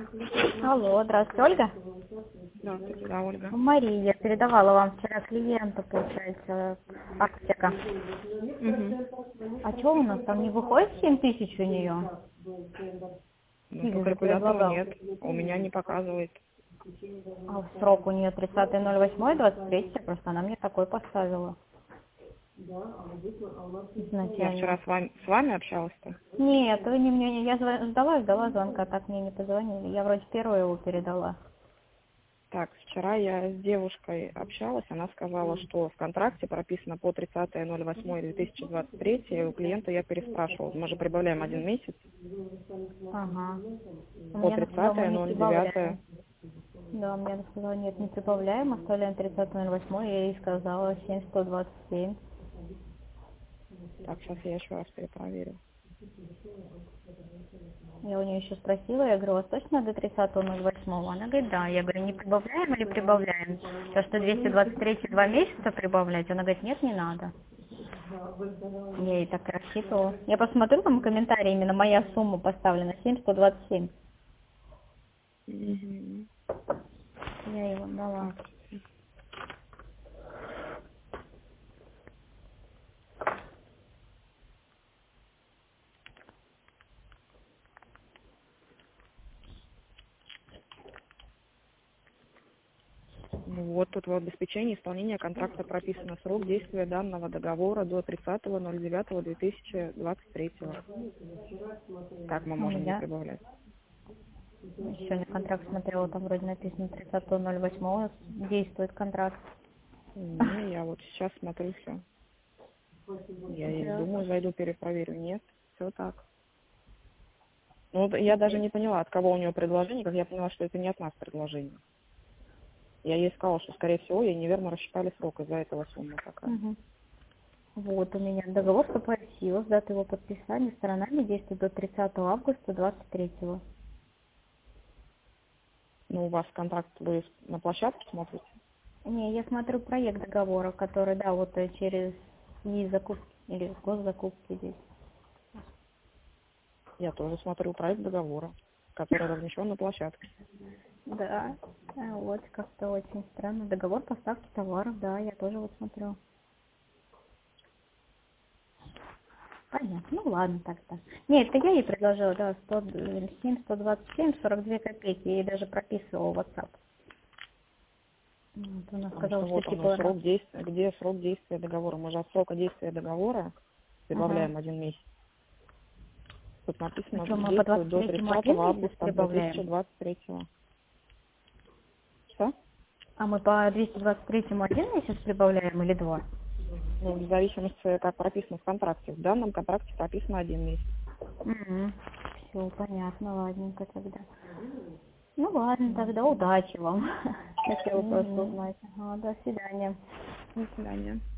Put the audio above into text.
Алло, здравствуйте, Ольга. Здравствуйте, да, Ольга. Мария, я передавала вам вчера клиента, получается, аптека. Угу. А что у нас там не выходит 7000 у нее? Ну, по Или калькулятору предлагал? нет, у меня не показывает. А срок у нее 30.08.23, просто она мне такой поставила Я вчера изначально. с вами общалась-то. Нет, вы не мне, я ждала звонка, так мне не позвонили. Я вроде первую его передала. Так, вчера я с девушкой общалась, она сказала, что в контракте прописано по 30.08.2023, и у клиента я переспрашивала. Мы же прибавляем 1 месяц Ага. У по меня она сказала, мы не 30.09. прибавляем. Да, мне она сказала, нет, не прибавляем, оставляем 30.08, я ей сказала 7127. Так, сейчас я еще раз перепроверю. Я у нее еще спросила, я говорю, у вас точно до 30.08? Она говорит, да. Я говорю, не прибавляем или прибавляем? Сейчас что 223 2 месяца прибавлять? Она говорит, нет, не надо. Я ей так и рассчитывала. Я посмотрю, там комментарии, именно моя сумма поставлена, 7127. Угу. Я его дала. Так, ну вот тут в обеспечении исполнения контракта прописано срок действия данного договора до 30.09.2023. Как мы У можем не меня прибавлять? сегодня контракт смотрела, там вроде написано 30.08 действует контракт. Не, я вот сейчас смотрю все. Я и думаю, зайду, перепроверю. Нет, все так. Ну, вот я даже не поняла, от кого у нее предложение, как я поняла, что это не от нас предложение. Я ей сказала, что, скорее всего, ей неверно рассчитали срок, из-за этого сумма такая. Мгм. Вот у меня договор вступает в силу с даты его подписания сторонами действует до 30 августа 23. Ну, у вас контракт вы на площадке смотрите? Не, я смотрю проект договора, который, да, вот через закупки или госзакупки здесь. Я тоже смотрю проект договора, который размещен на площадке. Да, вот как-то очень странно. Договор поставки товаров, да, я тоже вот смотрю. Понятно, ну ладно тогда. Нет, это я ей предложила, да, 107, 127, 42 копейки, я ей даже прописывала в WhatsApp. Вот, она Потому сказала, что что вот он, типа она... срок действия, где срок действия договора? Мы же от срока действия договора Ага. прибавляем 1 месяц. Тут А написано, что, мы по действует до 23-му 30 один месяц августа прибавляем? 2023. Что? А мы по 223-му один месяц прибавляем или два? Ну, в зависимости, как прописано в контракте. В данном контракте прописано 1 месяц. Все, понятно, ладненько тогда. Ну ладно, тогда удачи вам. Хотела просто Угу. узнать. Ага, до свидания. До свидания.